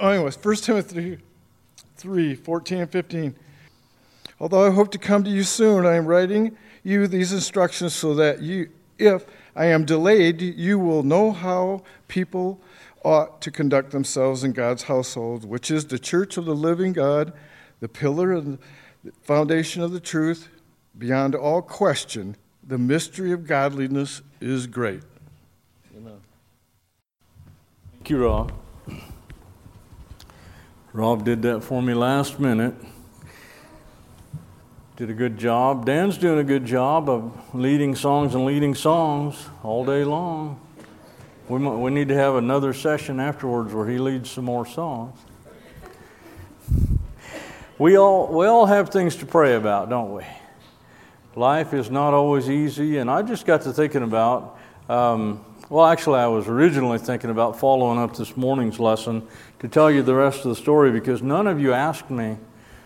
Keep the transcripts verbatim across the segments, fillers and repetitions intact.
oh, anyways, First Timothy three, fourteen and fifteen. Although I hope to come to you soon, I am writing you these instructions so that you, if I am delayed, you will know how people ought to conduct themselves in God's household, which is the church of the living God, the pillar and the foundation of the truth. Beyond all question, the mystery of godliness is great. Amen. Thank you, Rob. Rob did that for me last minute. Did a good job. Dan's doing a good job of leading songs and leading songs all day long. We might, we need to have another session afterwards where he leads some more songs. We all we all have things to pray about, don't we? Life is not always easy, and I just got to thinking about, um, well, actually I was originally thinking about following up this morning's lesson to tell you the rest of the story, because none of you asked me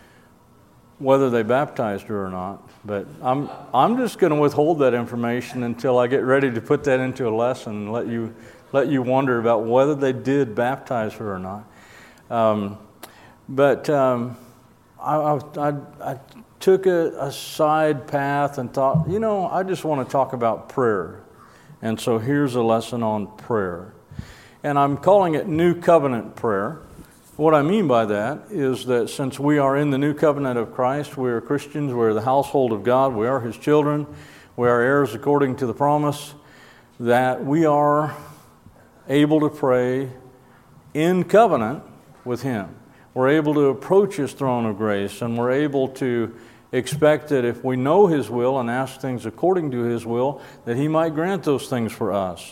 whether they baptized her or not. But I'm I'm just going to withhold that information until I get ready to put that into a lesson and let you let you wonder about whether they did baptize her or not. Um, but um, I, I, I took a, a side path and thought, you know, I just want to talk about prayer. And so here's a lesson on prayer. And I'm calling it New Covenant Prayer. What I mean by that is that since we are in the new covenant of Christ, we are Christians, we're the household of God, we are His children, we are heirs according to the promise, that we are able to pray in covenant with Him. We're able to approach His throne of grace, and we're able to expect that if we know His will and ask things according to His will, that He might grant those things for us.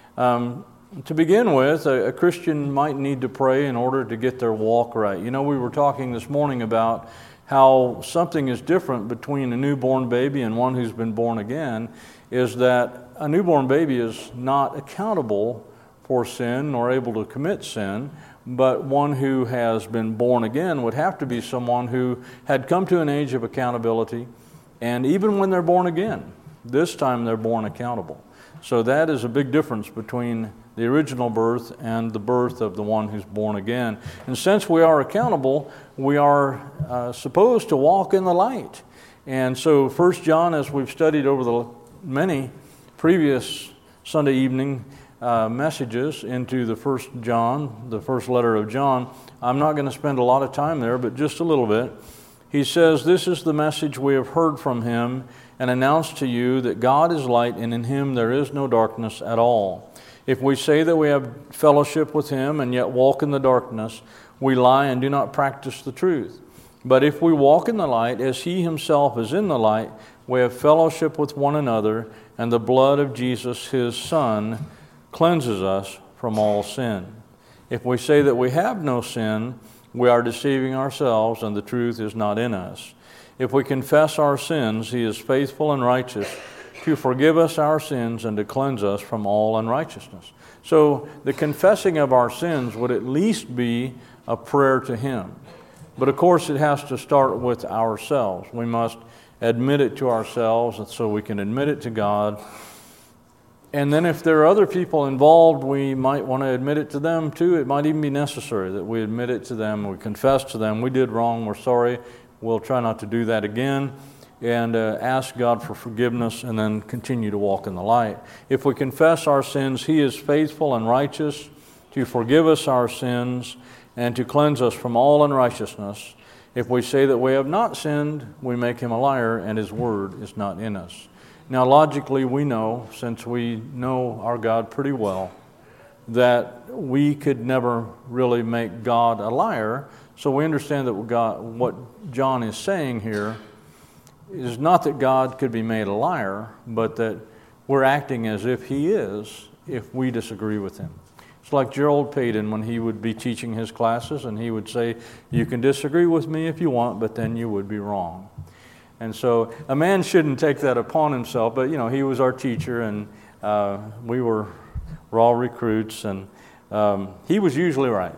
Um, To begin with, a, a Christian might need to pray in order to get their walk right. You know, we were talking this morning about how something is different between a newborn baby and one who's been born again, is that a newborn baby is not accountable for sin nor able to commit sin, but one who has been born again would have to be someone who had come to an age of accountability, and even when they're born again, this time they're born accountable. So that is a big difference between the original birth and the birth of the one who's born again. And since we are accountable, we are uh, supposed to walk in the light. And so First John, as we've studied over the many previous Sunday evening uh, messages into the First John, the first letter of John, I'm not going to spend a lot of time there, but just a little bit. He says, "This is the message we have heard from Him and announced to you, that God is light, and in Him there is no darkness at all. If we say that we have fellowship with Him and yet walk in the darkness, we lie and do not practice the truth. But if we walk in the light, as He Himself is in the light, we have fellowship with one another, and the blood of Jesus, His Son, cleanses us from all sin. If we say that we have no sin, we are deceiving ourselves, and the truth is not in us. If we confess our sins, He is faithful and righteous to forgive us our sins and to cleanse us from all unrighteousness." So the confessing of our sins would at least be a prayer to Him. But of course it has to start with ourselves. We must admit it to ourselves, and so we can admit it to God. And then if there are other people involved, we might want to admit it to them too. It might even be necessary that we admit it to them, we confess to them, we did wrong, we're sorry, we'll try not to do that again, and uh, ask God for forgiveness, and then continue to walk in the light. If we confess our sins, He is faithful and righteous to forgive us our sins and to cleanse us from all unrighteousness. If we say that we have not sinned, we make Him a liar, and His word is not in us. Now, logically, we know, since we know our God pretty well, that we could never really make God a liar. So we understand that God, what John is saying here is not that God could be made a liar, but that we're acting as if He is if we disagree with Him. It's like Gerald Payton when he would be teaching his classes, and he would say, "You can disagree with me if you want, but then you would be wrong." And so a man shouldn't take that upon himself, but you know, he was our teacher, and uh, we were raw recruits, and um, he was usually right.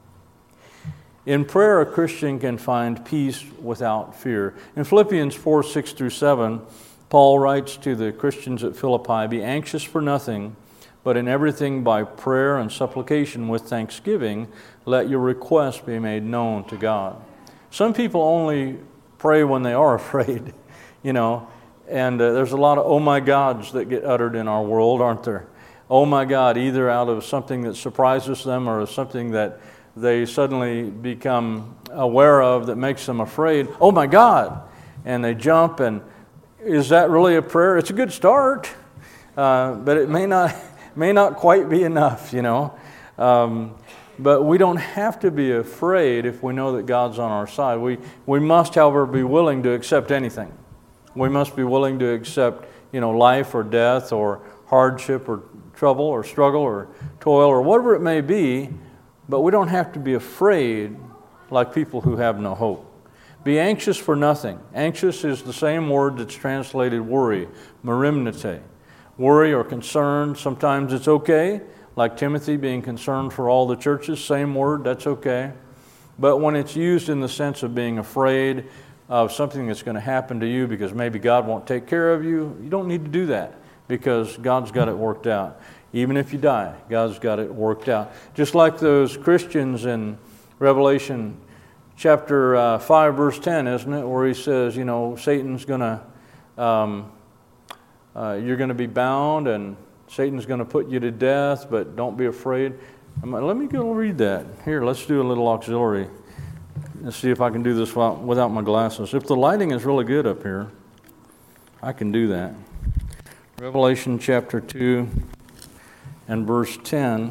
In prayer, a Christian can find peace without fear. In Philippians four, six through seven, Paul writes to the Christians at Philippi, "Be anxious for nothing, but in everything by prayer and supplication with thanksgiving, let your requests be made known to God. Some people only pray when they are afraid, you know, and uh, there's a lot of oh my gods that get uttered in our world, aren't there? Oh my God, either out of something that surprises them or something that they suddenly become aware of that makes them afraid. Oh my God! And they jump, and is that really a prayer? It's a good start, uh, but it may not may not quite be enough, you know. Um, but we don't have to be afraid if we know that God's on our side. We we must, however, be willing to accept anything. We must be willing to accept, you know, life or death or hardship or trouble or struggle or toil or whatever it may be, but we don't have to be afraid like people who have no hope. Be anxious for nothing. Anxious is the same word that's translated worry, merimnete. Worry or concern, sometimes it's okay, like Timothy being concerned for all the churches, same word, that's okay. But when it's used in the sense of being afraid of something that's going to happen to you because maybe God won't take care of you, you don't need to do that because God's got it worked out. Even if you die, God's got it worked out. Just like those Christians in Revelation chapter uh, five, verse ten, isn't it? Where he says, you know, Satan's going to, um, uh, you're going to be bound and Satan's going to put you to death, but don't be afraid. I'm like, let me go read that. Here, let's do a little auxiliary. Let's see if I can do this without, without my glasses. If the lighting is really good up here, I can do that. Revelation chapter two and verse ten,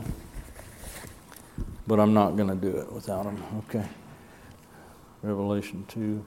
but I'm not going to do it without them. Okay. Revelation two.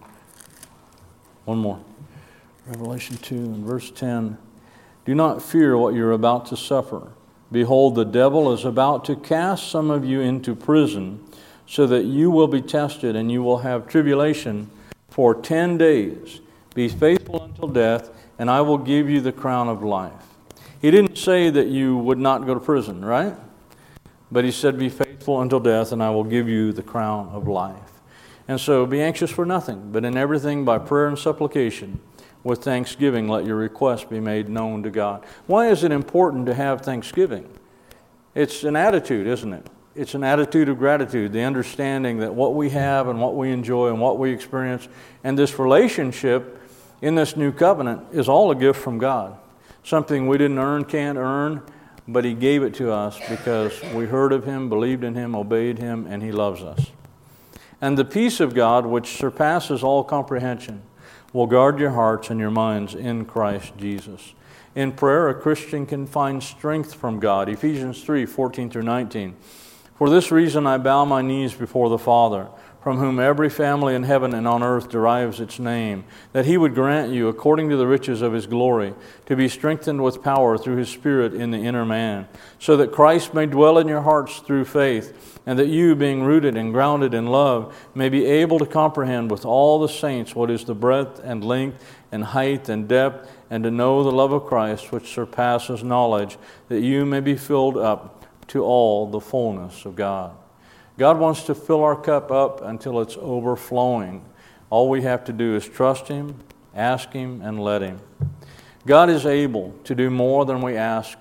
One more. Revelation two and verse ten. Do not fear what you're about to suffer. Behold, the devil is about to cast some of you into prison, so that you will be tested, and you will have tribulation for ten days. Be faithful until death, and I will give you the crown of life. He didn't say that you would not go to prison, right? But he said, be faithful until death, and I will give you the crown of life. And so be anxious for nothing, but in everything by prayer and supplication, with thanksgiving, let your requests be made known to God. Why is it important to have thanksgiving? It's an attitude, isn't it? It's an attitude of gratitude, the understanding that what we have and what we enjoy and what we experience, and this relationship in this new covenant is all a gift from God. Something we didn't earn, can't earn, but He gave it to us because we heard of Him, believed in Him, obeyed Him, and He loves us. And the peace of God, which surpasses all comprehension, will guard your hearts and your minds in Christ Jesus. In prayer, a Christian can find strength from God. Ephesians three, fourteen through nineteen. For this reason I bow my knees before the Father, from whom every family in heaven and on earth derives its name, that He would grant you, according to the riches of His glory, to be strengthened with power through His Spirit in the inner man, so that Christ may dwell in your hearts through faith, and that you, being rooted and grounded in love, may be able to comprehend with all the saints what is the breadth and length and height and depth, and to know the love of Christ, which surpasses knowledge, that you may be filled up to all the fullness of God. God wants to fill our cup up until it's overflowing. All we have to do is trust Him, ask Him, and let Him. God is able to do more than we ask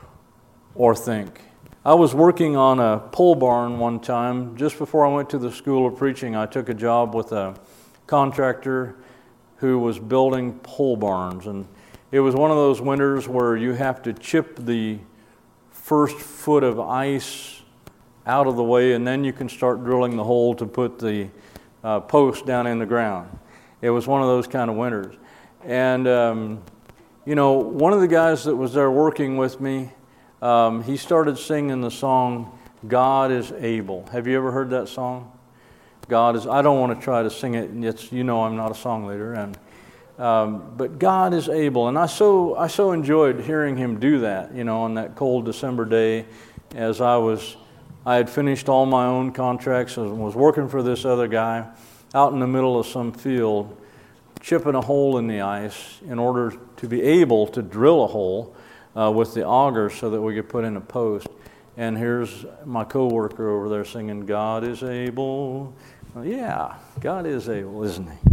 or think. I was working on a pole barn one time. Just before I went to the school of preaching, I took a job with a contractor who was building pole barns. And it was one of those winters where you have to chip the first foot of ice out of the way, and then you can start drilling the hole to put the uh, post down in the ground. It was one of those kind of winters. And, um, you know, one of the guys that was there working with me, um, he started singing the song, God is Able. Have you ever heard that song? God is, I don't want to try to sing it, it's, you know I'm not a song leader, and Um, but God is able, and I so I so enjoyed hearing him do that, you know, on that cold December day, as I was, I had finished all my own contracts and was working for this other guy out in the middle of some field, chipping a hole in the ice in order to be able to drill a hole uh, with the auger so that we could put in a post. And here's my coworker over there singing, God is able. Well, yeah, God is able, isn't He?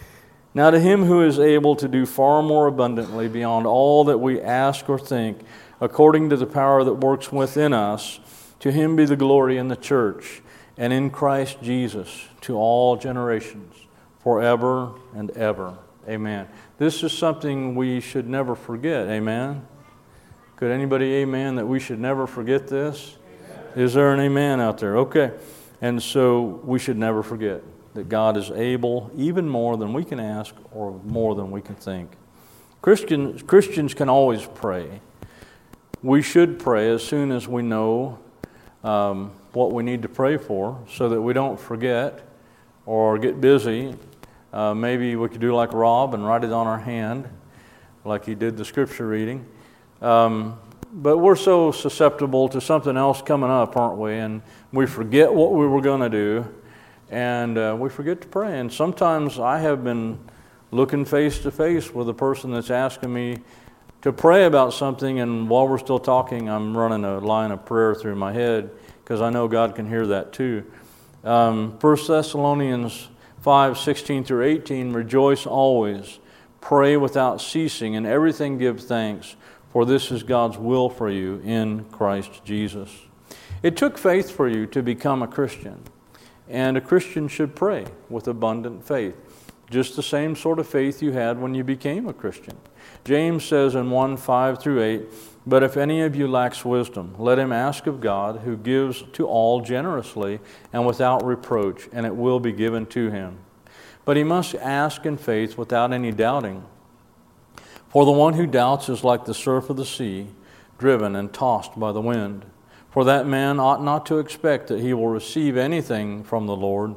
Now to Him who is able to do far more abundantly beyond all that we ask or think, according to the power that works within us. To him be the glory in the church and in Christ Jesus to all generations, forever and ever. Amen. This is something we should never forget. Amen. Could anybody amen that we should never forget this? Amen. Is there an amen out there? Okay. And so we should never forget that God is able even more than we can ask or more than we can think. Christians, Christians can always pray. We should pray as soon as we know um, what we need to pray for so that we don't forget or get busy. Uh, maybe we could do like Rob and write it on our hand like he did the scripture reading. Um, but we're so susceptible to something else coming up, aren't we? And we forget what we were going to do, and uh, we forget to pray. And sometimes I have been looking face to face with a person that's asking me to pray about something, and while we're still talking, I'm running a line of prayer through my head because I know God can hear that too. Um, First Thessalonians five, sixteen through eighteen, rejoice always, pray without ceasing, and everything give thanks, for this is God's will for you in Christ Jesus. It took faith for you to become a Christian, and a Christian should pray with abundant faith, just the same sort of faith you had when you became a Christian. James says in one, five through eight, but if any of you lacks wisdom, let him ask of God, who gives to all generously and without reproach, and it will be given to him. But he must ask in faith without any doubting. For the one who doubts is like the surf of the sea, driven and tossed by the wind. For that man ought not to expect that he will receive anything from the Lord,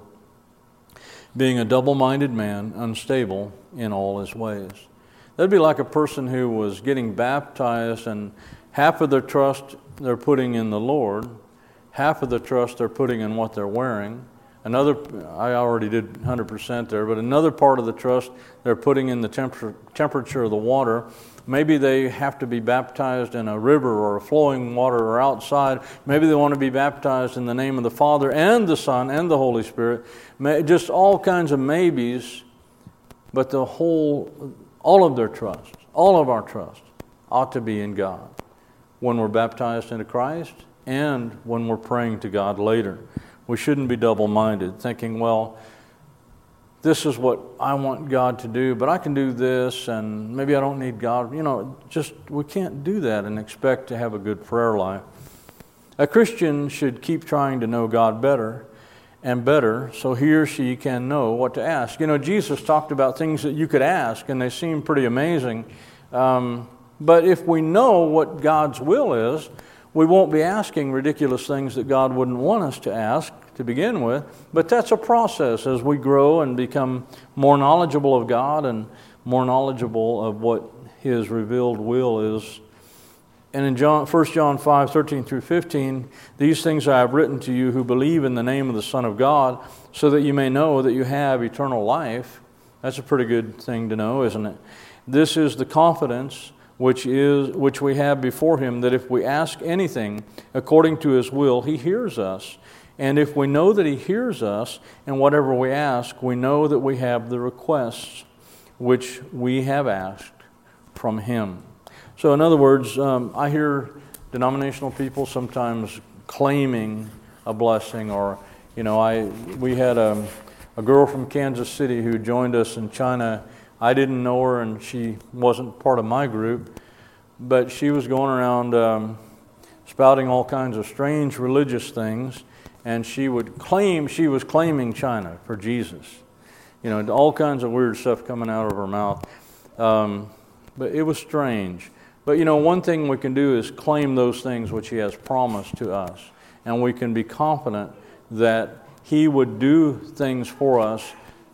being a double-minded man, unstable in all his ways. That'd be like a person who was getting baptized and half of their trust they're putting in the Lord, half of the trust they're putting in what they're wearing. Another, I already did one hundred percent there, but another part of the trust they're putting in the temperature, temperature of the water. Maybe they have to be baptized in a river or a flowing water or outside. Maybe they want to be baptized in the name of the Father and the Son and the Holy Spirit. Just all kinds of maybes, but the whole, all of their trust, all of our trust ought to be in God when we're baptized into Christ and when we're praying to God later. We shouldn't be double-minded, thinking, well, this is what I want God to do, but I can do this, and maybe I don't need God. You know, just we can't do that and expect to have a good prayer life. A Christian should keep trying to know God better and better so he or she can know what to ask. You know, Jesus talked about things that you could ask, and they seem pretty amazing. Um, but if we know what God's will is, we won't be asking ridiculous things that God wouldn't want us to ask to begin with. But that's a process as we grow and become more knowledgeable of God and more knowledgeable of what His revealed will is. And in John, First John five, thirteen through fifteen, these things I have written to you who believe in the name of the Son of God, so that you may know that you have eternal life. That's a pretty good thing to know, isn't it? This is the confidence which is which we have before Him, that if we ask anything according to His will, He hears us. And if we know that He hears us, and whatever we ask, we know that we have the requests which we have asked from Him. So in other words, um, I hear denominational people sometimes claiming a blessing, or, you know, I we had a, a girl from Kansas City who joined us in China. I didn't know her, and she wasn't part of my group, but she was going around um, spouting all kinds of strange religious things, and she would claim she was claiming China for Jesus. You know, all kinds of weird stuff coming out of her mouth. Um, but it was strange. But, you know, one thing we can do is claim those things which He has promised to us, and we can be confident that He would do things for us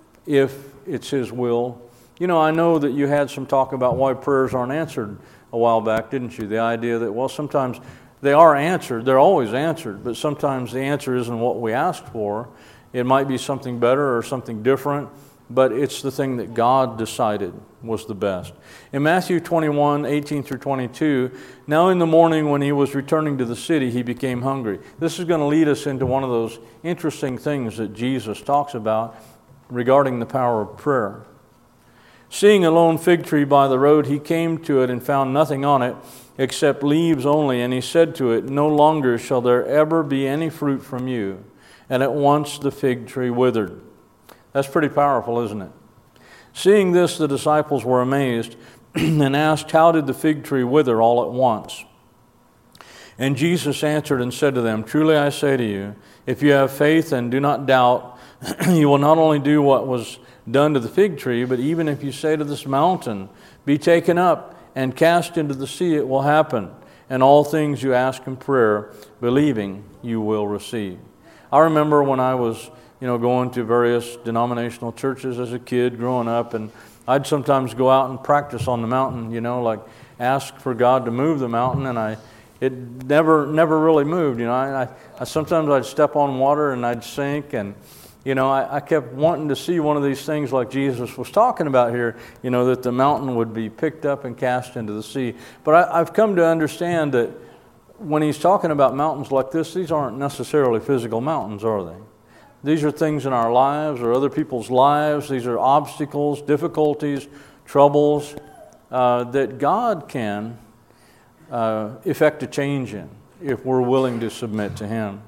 if it's His will. You know, I know that you had some talk about why prayers aren't answered a while back, didn't you? The idea that, well, sometimes they are answered. They're always answered, but sometimes the answer isn't what we asked for. It might be something better or something different, but it's the thing that God decided was the best. In Matthew twenty-one, eighteen through twenty-two, now in the morning when He was returning to the city, He became hungry. This is going to lead us into one of those interesting things that Jesus talks about regarding the power of prayer. Seeing a lone fig tree by the road, he came to it and found nothing on it except leaves only. And he said to it, no longer shall there ever be any fruit from you. And at once the fig tree withered. That's pretty powerful, isn't it? Seeing this, the disciples were amazed and asked, how did the fig tree wither all at once? And Jesus answered and said to them, truly I say to you, if you have faith and do not doubt, you will not only do what was done to the fig tree, but even if you say to this mountain, be taken up and cast into the sea, it will happen. And all things you ask in prayer, believing, you will receive. I remember when I was, you know, going to various denominational churches as a kid growing up, and I'd sometimes go out and practice on the mountain, you know, like ask for God to move the mountain, and I it never never really moved. You know, I, I, I sometimes I'd step on water and I'd sink, and you know, I, I kept wanting to see one of these things like Jesus was talking about here, you know, that the mountain would be picked up and cast into the sea. But I, I've come to understand that when he's talking about mountains like this, these aren't necessarily physical mountains, are they? These are things in our lives or other people's lives. These are obstacles, difficulties, troubles uh, that God can uh, effect a change in if we're willing to submit to Him.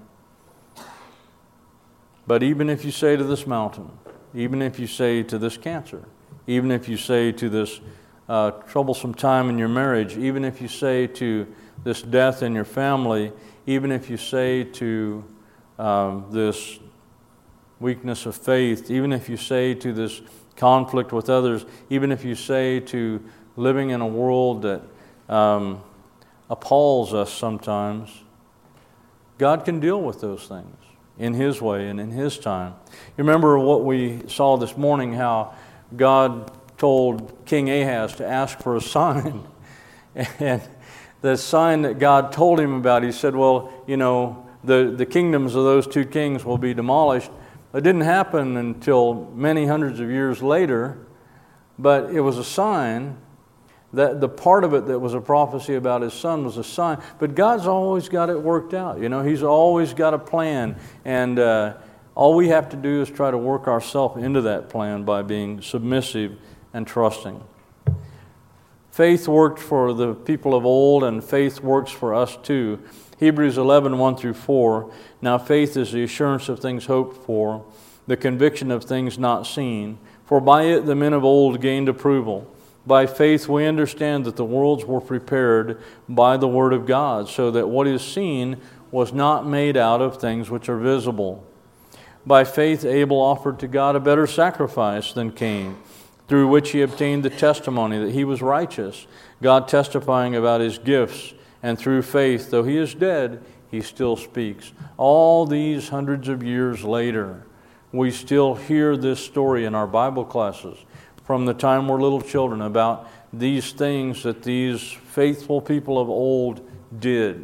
But even if you say to this mountain, even if you say to this cancer, even if you say to this uh, troublesome time in your marriage, even if you say to this death in your family, even if you say to um, this weakness of faith, even if you say to this conflict with others, even if you say to living in a world that um, appalls us sometimes, God can deal with those things in His way and in His time. You remember what we saw this morning, how God told King Ahaz to ask for a sign. And the sign that God told him about, he said, well, you know, the, the kingdoms of those two kings will be demolished. It didn't happen until many hundreds of years later, but it was a sign. That the part of it that was a prophecy about His Son was a sign. But God's always got it worked out. You know, He's always got a plan. And uh, all we have to do is try to work ourselves into that plan by being submissive and trusting. Faith worked for the people of old, and faith works for us too. Hebrews eleven, one through four. Now faith is the assurance of things hoped for, the conviction of things not seen. For by it the men of old gained approval. By faith we understand that the worlds were prepared by the Word of God, so that what is seen was not made out of things which are visible. By faith Abel offered to God a better sacrifice than Cain, through which he obtained the testimony that he was righteous, God testifying about his gifts. And through faith, though he is dead, he still speaks. All these hundreds of years later, we still hear this story in our Bible classes from the time we're little children about these things that these faithful people of old did.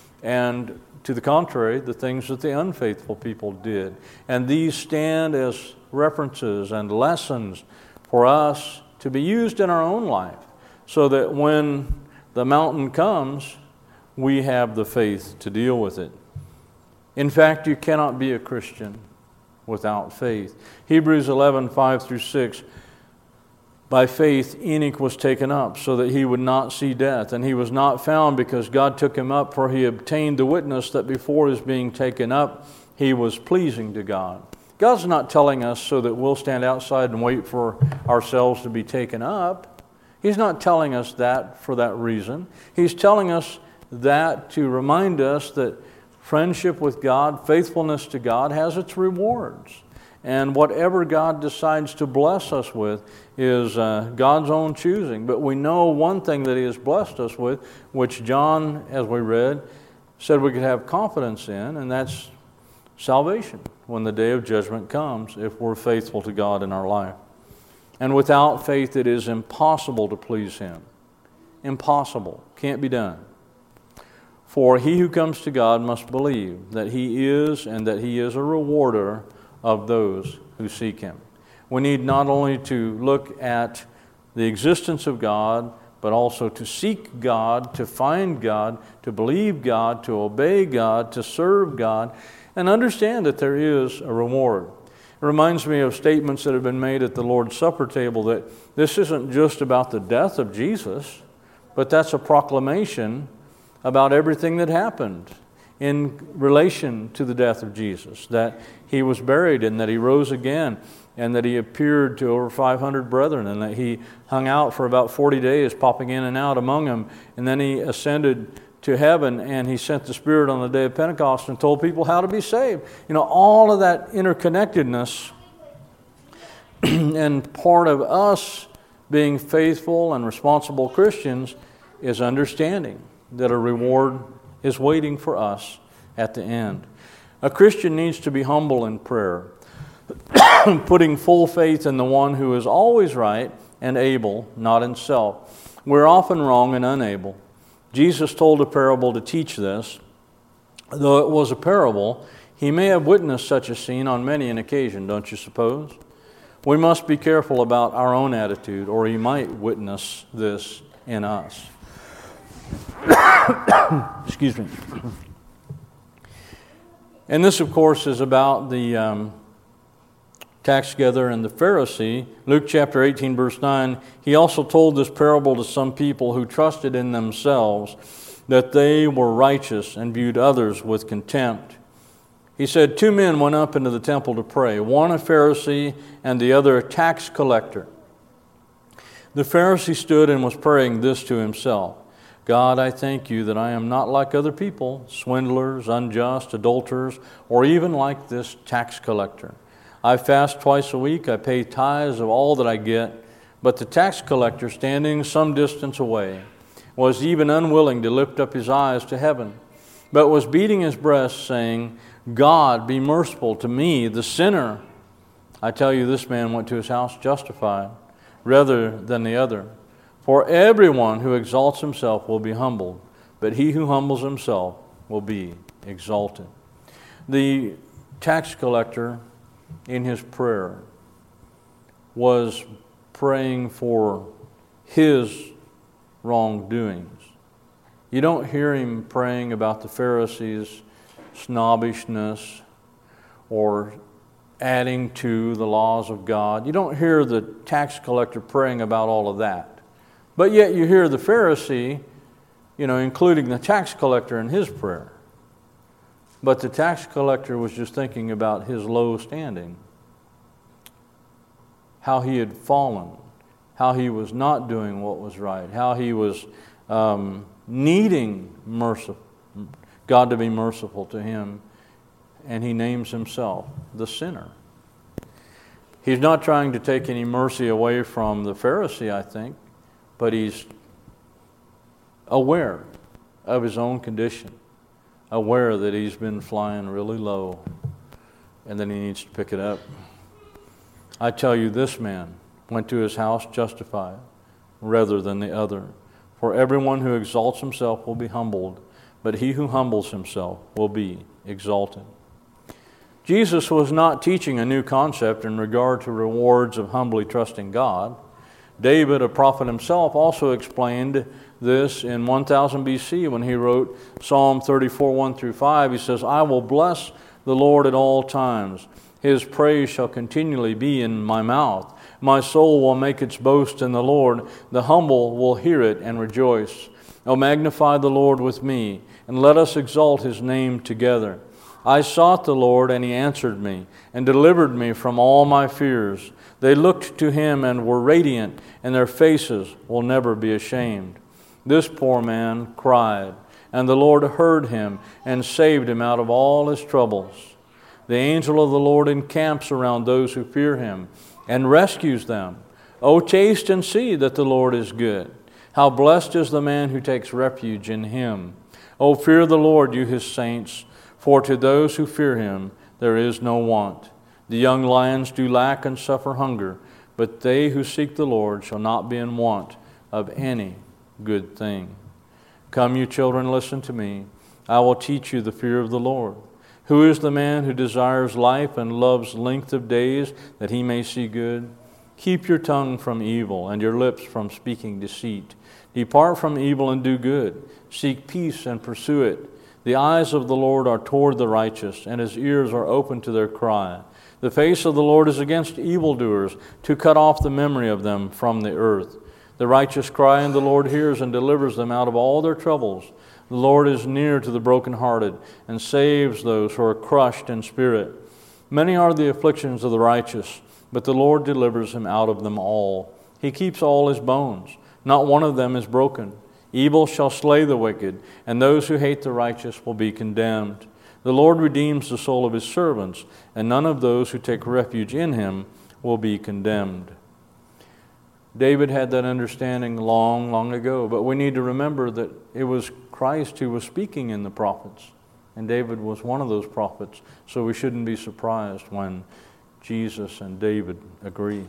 And to the contrary, the things that the unfaithful people did. And these stand as references and lessons for us to be used in our own life, so that when the mountain comes, we have the faith to deal with it. In fact, you cannot be a Christian without faith. Hebrews eleven, five through six. By faith Enoch was taken up, so that he would not see death. And he was not found, because God took him up, for he obtained the witness that before his being taken up, he was pleasing to God. God's not telling us so that we'll stand outside and wait for ourselves to be taken up. He's not telling us that for that reason. He's telling us that to remind us that friendship with God, faithfulness to God, has its rewards. And whatever God decides to bless us with is uh, God's own choosing. But we know one thing that He has blessed us with, which John, as we read, said we could have confidence in, and that's salvation when the day of judgment comes, if we're faithful to God in our life. And without faith, it is impossible to please Him. Impossible. Can't be done. For he who comes to God must believe that He is, and that He is a rewarder of those who seek Him. We need not only to look at the existence of God, but also to seek God, to find God, to believe God, to obey God, to serve God, and understand that there is a reward. It reminds me of statements that have been made at the Lord's Supper table that this isn't just about the death of Jesus, but that's a proclamation about everything that happened in relation to the death of Jesus, that he was buried and that he rose again and that he appeared to over five hundred brethren and that he hung out for about forty days, popping in and out among them, and then he ascended to heaven and he sent the Spirit on the day of Pentecost and told people how to be saved. You know, all of that interconnectedness and part of us being faithful and responsible Christians is understanding that a reward is waiting for us at the end. A Christian needs to be humble in prayer, putting full faith in the one who is always right and able, not in self. We're often wrong and unable. Jesus told a parable to teach this. Though it was a parable, he may have witnessed such a scene on many an occasion, don't you suppose? We must be careful about our own attitude, or he might witness this in us. Excuse me. And this, of course, is about the um, tax gatherer and the Pharisee. Luke chapter eighteen, verse nine, he also told this parable to some people who trusted in themselves that they were righteous and viewed others with contempt. He said, two men went up into the temple to pray, one a Pharisee and the other a tax collector. The Pharisee stood and was praying this to himself: God, I thank you that I am not like other people, swindlers, unjust, adulterers, or even like this tax collector. I fast twice a week, I pay tithes of all that I get. But the tax collector, standing some distance away, was even unwilling to lift up his eyes to heaven, but was beating his breast, saying, God, be merciful to me, the sinner. I tell you, this man went to his house justified rather than the other. For everyone who exalts himself will be humbled, but he who humbles himself will be exalted. The tax collector, in his prayer, was praying for his wrongdoings. You don't hear him praying about the Pharisees' snobbishness or adding to the laws of God. You don't hear the tax collector praying about all of that. But yet you hear the Pharisee, you know, including the tax collector in his prayer. But the tax collector was just thinking about his low standing, how he had fallen, how he was not doing what was right, how he was um, needing mercy, God to be merciful to him, and he names himself the sinner. He's not trying to take any mercy away from the Pharisee, I think, but he's aware of his own condition, aware that he's been flying really low and then he needs to pick it up. I tell you, this man went to his house justified rather than the other. For everyone who exalts himself will be humbled, but he who humbles himself will be exalted. Jesus was not teaching a new concept in regard to rewards of humbly trusting God. David, a prophet himself, also explained this in one thousand B C when he wrote Psalm thirty-four, one through five. He says, I will bless the Lord at all times. His praise shall continually be in my mouth. My soul will make its boast in the Lord. The humble will hear it and rejoice. O magnify the Lord with me, and let us exalt his name together. I sought the Lord, and he answered me, and delivered me from all my fears. They looked to him and were radiant, and their faces will never be ashamed. This poor man cried, and the Lord heard him and saved him out of all his troubles. The angel of the Lord encamps around those who fear him and rescues them. O taste and see that the Lord is good. How blessed is the man who takes refuge in him. O fear the Lord, you his saints, for to those who fear him there is no want. The young lions do lack and suffer hunger, but they who seek the Lord shall not be in want of any good thing. Come, you children, listen to me. I will teach you the fear of the Lord. Who is the man who desires life and loves length of days, that he may see good? Keep your tongue from evil and your lips from speaking deceit. Depart from evil and do good. Seek peace and pursue it. The eyes of the Lord are toward the righteous, and his ears are open to their cry. The face of the Lord is against evildoers, to cut off the memory of them from the earth. The righteous cry, and the Lord hears and delivers them out of all their troubles. The Lord is near to the brokenhearted, and saves those who are crushed in spirit. Many are the afflictions of the righteous, but the Lord delivers him out of them all. He keeps all his bones. Not one of them is broken. Evil shall slay the wicked, and those who hate the righteous will be condemned. The Lord redeems the soul of his servants, and none of those who take refuge in him will be condemned. David had that understanding long, long ago, but we need to remember that it was Christ who was speaking in the prophets, and David was one of those prophets, so we shouldn't be surprised when Jesus and David agree.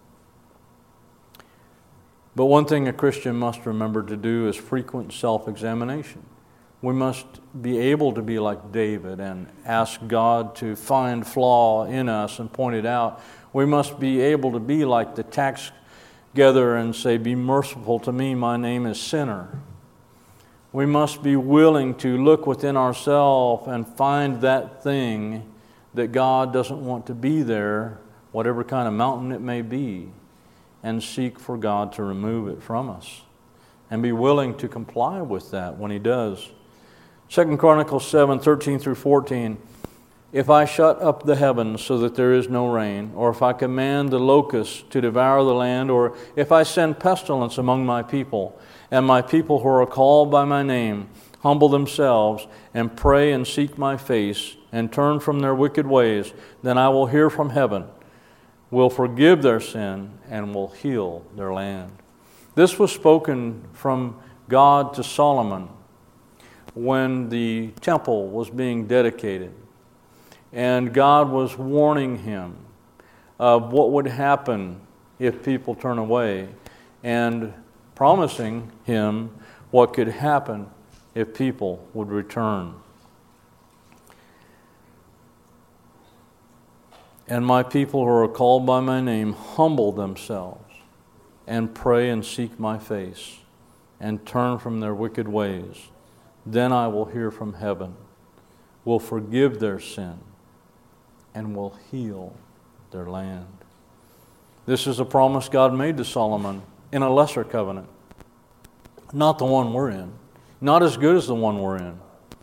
But one thing a Christian must remember to do is frequent self-examination. We must be able to be like David and ask God to find flaw in us and point it out. We must be able to be like the tax gatherer and say, "Be merciful to me, my name is sinner." We must be willing to look within ourselves and find that thing that God doesn't want to be there, whatever kind of mountain it may be, and seek for God to remove it from us, and be willing to comply with that when he does. Second Chronicles seven, thirteen through fourteen, "If I shut up the heavens so that there is no rain, or if I command the locusts to devour the land, or if I send pestilence among my people, and my people who are called by my name humble themselves and pray and seek my face and turn from their wicked ways, then I will hear from heaven, will forgive their sin, and will heal their land." This was spoken from God to Solomon when the temple was being dedicated. And God was warning him of what would happen if people turn away, and promising him what could happen if people would return. "And my people who are called by my name humble themselves and pray and seek my face and turn from their wicked ways. Then I will hear from heaven, will forgive their sin, and will heal their land." This is a promise God made to Solomon in a lesser covenant, not the one we're in, not as good as the one we're in.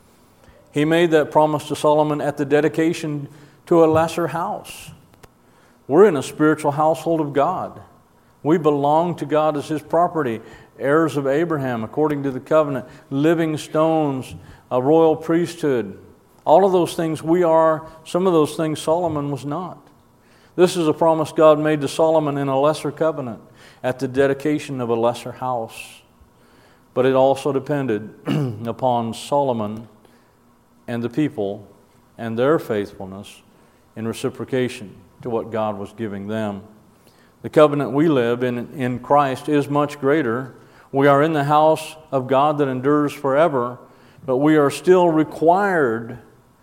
He made that promise to Solomon at the dedication to a lesser house. We're in a spiritual household of God. We belong to God as his property, heirs of Abraham according to the covenant, living stones, a royal priesthood. All of those things we are, some of those things Solomon was not. This is a promise God made to Solomon in a lesser covenant at the dedication of a lesser house. But it also depended upon Solomon and the people and their faithfulness in reciprocation to what God was giving them. The covenant we live in in Christ is much greater. We are in the house of God that endures forever, but we are still required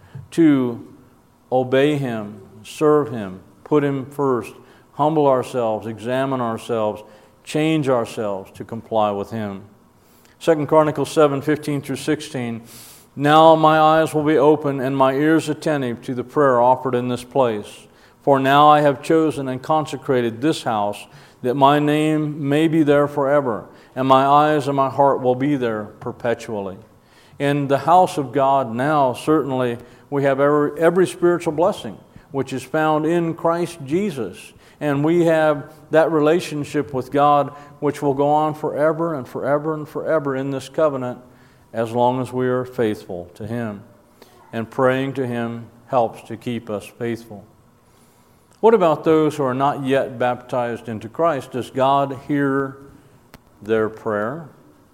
to obey him, serve him, put him first, humble ourselves, examine ourselves, change ourselves to comply with him. Second Chronicles seven, fifteen through sixteen, "Now my eyes will be open and my ears attentive to the prayer offered in this place. For now I have chosen and consecrated this house, that my name may be there forever, and my eyes and my heart will be there perpetually." In the house of God now, certainly, we have every, every spiritual blessing, which is found in Christ Jesus. And we have that relationship with God, which will go on forever and forever and forever in this covenant, as long as we are faithful to him. And praying to him helps to keep us faithful. What about those who are not yet baptized into Christ? Does God hear their prayer?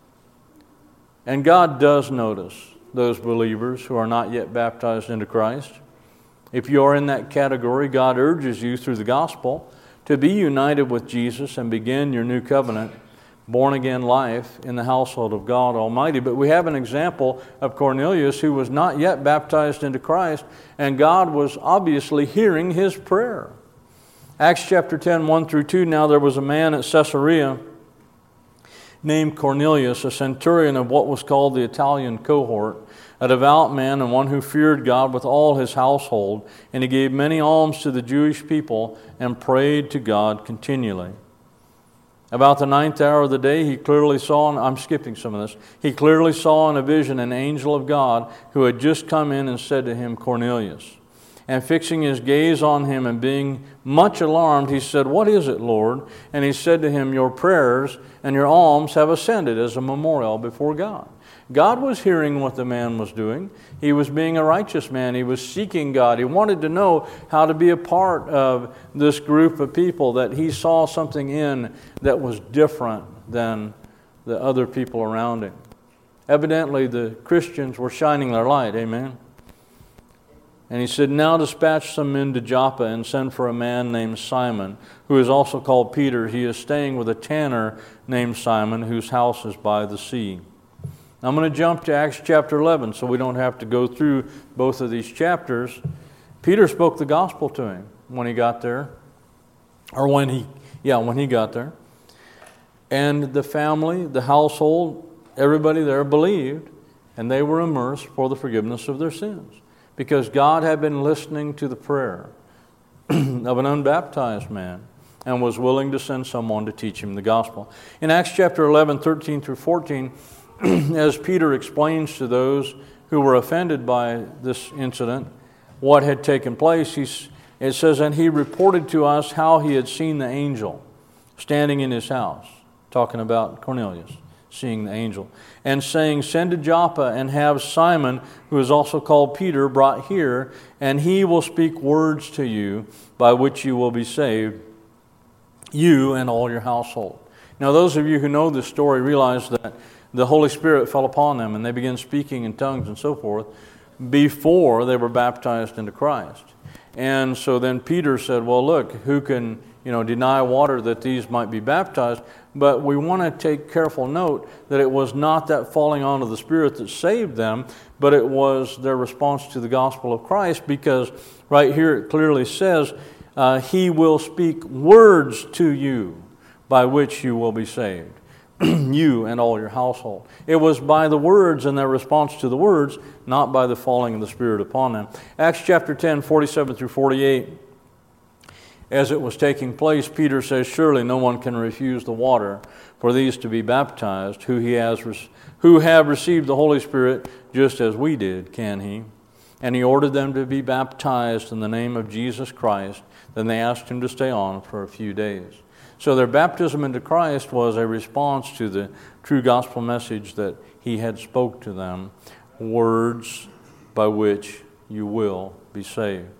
And God does notice those believers who are not yet baptized into Christ. If you are in that category, God urges you through the gospel to be united with Jesus and begin your new covenant, born-again life in the household of God Almighty. But we have an example of Cornelius, who was not yet baptized into Christ, and God was obviously hearing his prayer. Acts chapter ten, one through two, "Now there was a man at Caesarea named Cornelius, a centurion of what was called the Italian cohort, a devout man and one who feared God with all his household, and he gave many alms to the Jewish people and prayed to God continually. About the ninth hour of the day, he clearly saw, and I'm skipping some of this, he clearly saw in a vision an angel of God who had just come in and said to him, Cornelius. And fixing his gaze on him and being much alarmed, he said, What is it, Lord? And he said to him, Your prayers and your alms have ascended as a memorial before God. God was hearing what the man was doing. He was being a righteous man. He was seeking God. He wanted to know how to be a part of this group of people that he saw something in that was different than the other people around him. Evidently, the Christians were shining their light. Amen. And he said, Now dispatch some men to Joppa and send for a man named Simon, who is also called Peter. He is staying with a tanner named Simon, whose house is by the sea. I'm going to jump to Acts chapter eleven so we don't have to go through both of these chapters. Peter spoke the gospel to him when he got there, or when he, yeah, when he got there. And the family, the household, everybody there believed, and they were immersed for the forgiveness of their sins, because God had been listening to the prayer of an unbaptized man and was willing to send someone to teach him the gospel. In Acts chapter eleven, thirteen through fourteen, as Peter explains to those who were offended by this incident what had taken place, he's, it says, And he reported to us how he had seen the angel standing in his house, talking about Cornelius, seeing the angel, and saying, Send to Joppa and have Simon, who is also called Peter, brought here, and he will speak words to you by which you will be saved, you and all your household. Now, those of you who know this story realize that the Holy Spirit fell upon them and they began speaking in tongues and so forth before they were baptized into Christ. And so then Peter said, well, look, who can, you know, deny water that these might be baptized? But we want to take careful note that it was not that falling onto the Spirit that saved them, but it was their response to the gospel of Christ, because right here it clearly says, uh, He will speak words to you by which you will be saved. You and all your household. It was by the words and their response to the words, not by the falling of the Spirit upon them. Acts chapter ten, forty-seven through forty-eight. As it was taking place, Peter says, Surely no one can refuse the water for these to be baptized, who he has, who have received the Holy Spirit, just as we did, can he? And he ordered them to be baptized in the name of Jesus Christ. Then they asked him to stay on for a few days. So their baptism into Christ was a response to the true gospel message that he had spoke to them, words by which you will be saved.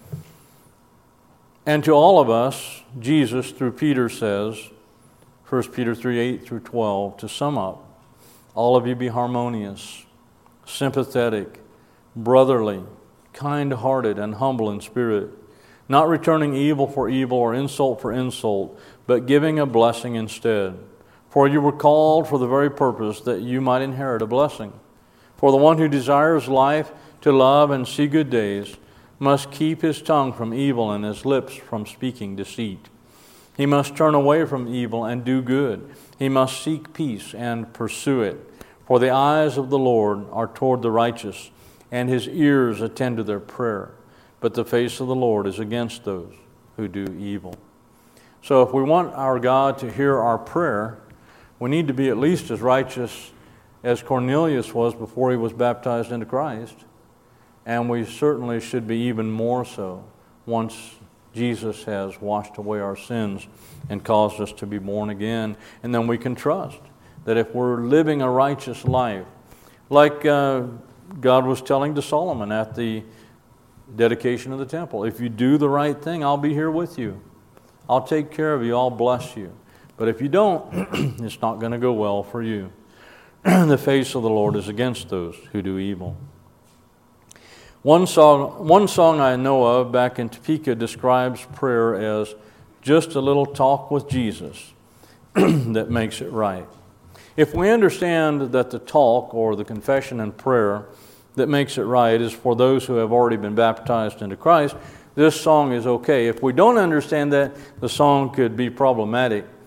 And to all of us, Jesus, through Peter, says, First Peter three, eight through twelve, to sum up, all of you be harmonious, sympathetic, brotherly, kind-hearted, and humble in spirit, not returning evil for evil or insult for insult, but giving a blessing instead. For you were called for the very purpose that you might inherit a blessing. For the one who desires life to love and see good days must keep his tongue from evil and his lips from speaking deceit. He must turn away from evil and do good. He must seek peace and pursue it. For the eyes of the Lord are toward the righteous, and his ears attend to their prayer. But the face of the Lord is against those who do evil. So if we want our God to hear our prayer, we need to be at least as righteous as Cornelius was before he was baptized into Christ. And we certainly should be even more so once Jesus has washed away our sins and caused us to be born again. And then we can trust that if we're living a righteous life, like uh, God was telling to Solomon at the dedication of the temple, if you do the right thing, I'll be here with you. I'll take care of you. I'll bless you. But if you don't, it's not going to go well for you. The face of the Lord is against those who do evil. One song, one song I know of back in Topeka describes prayer as just a little talk with Jesus that makes it right. If we understand that the talk or the confession and prayer that makes it right is for those who have already been baptized into Christ, this song is okay. If we don't understand that, the song could be problematic.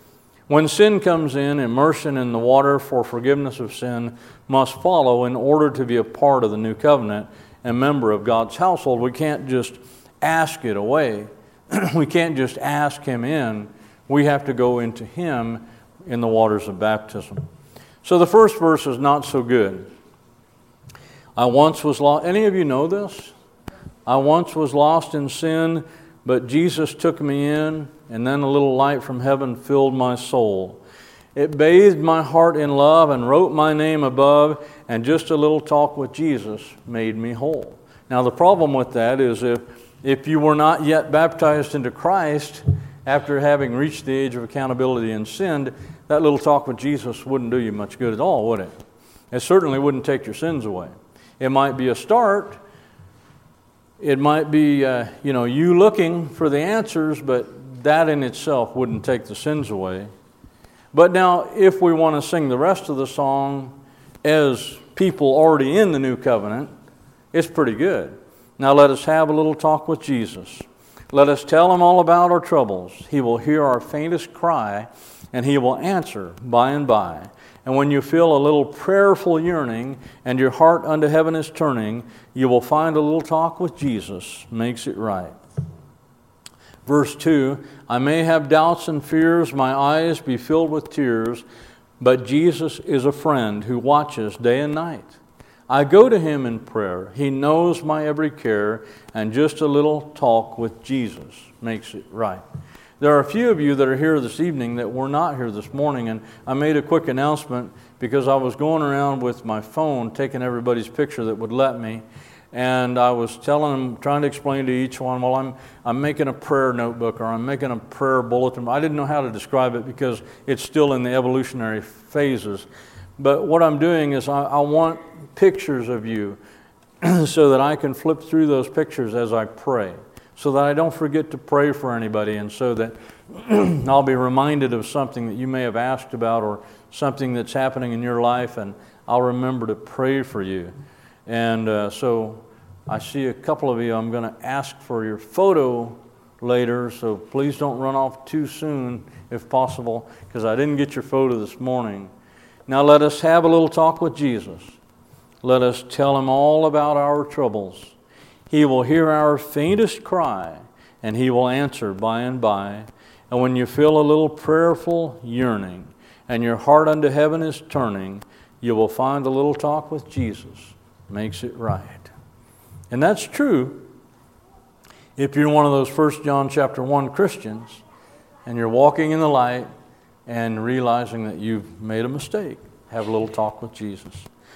When sin comes in, immersion in the water for forgiveness of sin must follow in order to be a part of the new covenant and member of God's household. We can't just ask it away. We can't just ask Him in. We have to go into Him in the waters of baptism. So the first verse is not so good. I once was lost. Any of you know this? I once was lost in sin, but Jesus took me in, and then a little light from heaven filled my soul. It bathed my heart in love and wrote my name above, and just a little talk with Jesus made me whole. Now the problem with that is if, if you were not yet baptized into Christ, after having reached the age of accountability and sinned, that little talk with Jesus wouldn't do you much good at all, would it? It certainly wouldn't take your sins away. It might be a start. It might be, uh, you know, you looking for the answers, but that in itself wouldn't take the sins away. But now, if we want to sing the rest of the song as people already in the new covenant, it's pretty good. Now let us have a little talk with Jesus. Let us tell Him all about our troubles. He will hear our faintest cry, and He will answer by and by. And when you feel a little prayerful yearning and your heart unto heaven is turning, you will find a little talk with Jesus makes it right. Verse two, I may have doubts and fears, my eyes be filled with tears, but Jesus is a friend who watches day and night. I go to Him in prayer. He knows my every care, and just a little talk with Jesus makes it right. There are a few of you that are here this evening that were not here this morning, and I made a quick announcement because I was going around with my phone taking everybody's picture that would let me, and I was telling them, trying to explain to each one, well, I'm, I'm making a prayer notebook or I'm making a prayer bulletin. I didn't know how to describe it because it's still in the evolutionary phases. But what I'm doing is I, I want pictures of you so that I can flip through those pictures as I pray, so that I don't forget to pray for anybody, and so that I'll be reminded of something that you may have asked about or something that's happening in your life, and I'll remember to pray for you. And uh, so I see a couple of you. I'm going to ask for your photo later, so please don't run off too soon if possible, because I didn't get your photo this morning. Now let us have a little talk with Jesus. Let us tell Him all about our troubles. He will hear our faintest cry, and He will answer by and by. And when you feel a little prayerful yearning, and your heart unto heaven is turning, you will find a little talk with Jesus makes it right. And that's true if you're one of those First John chapter one Christians, and you're walking in the light and realizing that you've made a mistake. Have a little talk with Jesus.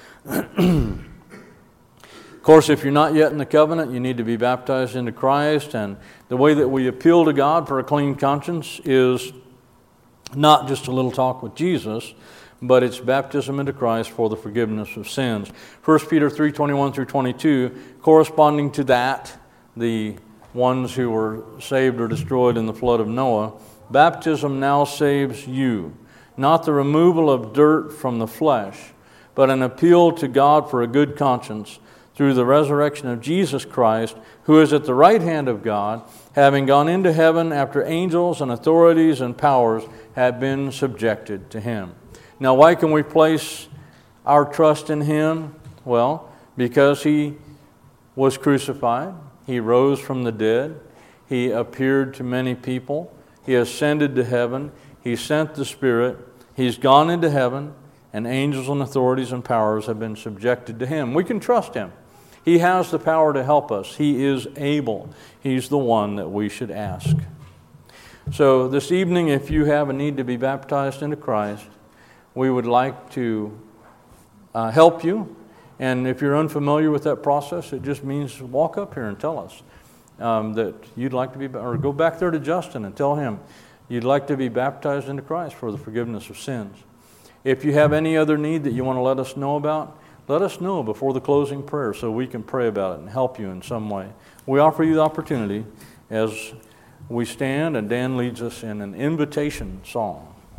Of course, if you're not yet in the covenant, you need to be baptized into Christ. And the way that we appeal to God for a clean conscience is not just a little talk with Jesus, but it's baptism into Christ for the forgiveness of sins. First Peter three twenty-one through twenty-two, corresponding to that, the ones who were saved or destroyed in the flood of Noah, baptism now saves you, not the removal of dirt from the flesh, but an appeal to God for a good conscience through the resurrection of Jesus Christ, who is at the right hand of God, having gone into heaven after angels and authorities and powers had been subjected to Him. Now, why can we place our trust in Him? Well, because He was crucified, He rose from the dead, He appeared to many people, He ascended to heaven, He sent the Spirit, He's gone into heaven, and angels and authorities and powers have been subjected to Him. We can trust Him. He has the power to help us. He is able. He's the one that we should ask. So this evening, if you have a need to be baptized into Christ, we would like to uh, help you. And if you're unfamiliar with that process, it just means walk up here and tell us um, that you'd like to be, or go back there to Justin and tell him you'd like to be baptized into Christ for the forgiveness of sins. If you have any other need that you want to let us know about, let us know before the closing prayer so we can pray about it and help you in some way. We offer you the opportunity as we stand, and Dan leads us in an invitation song.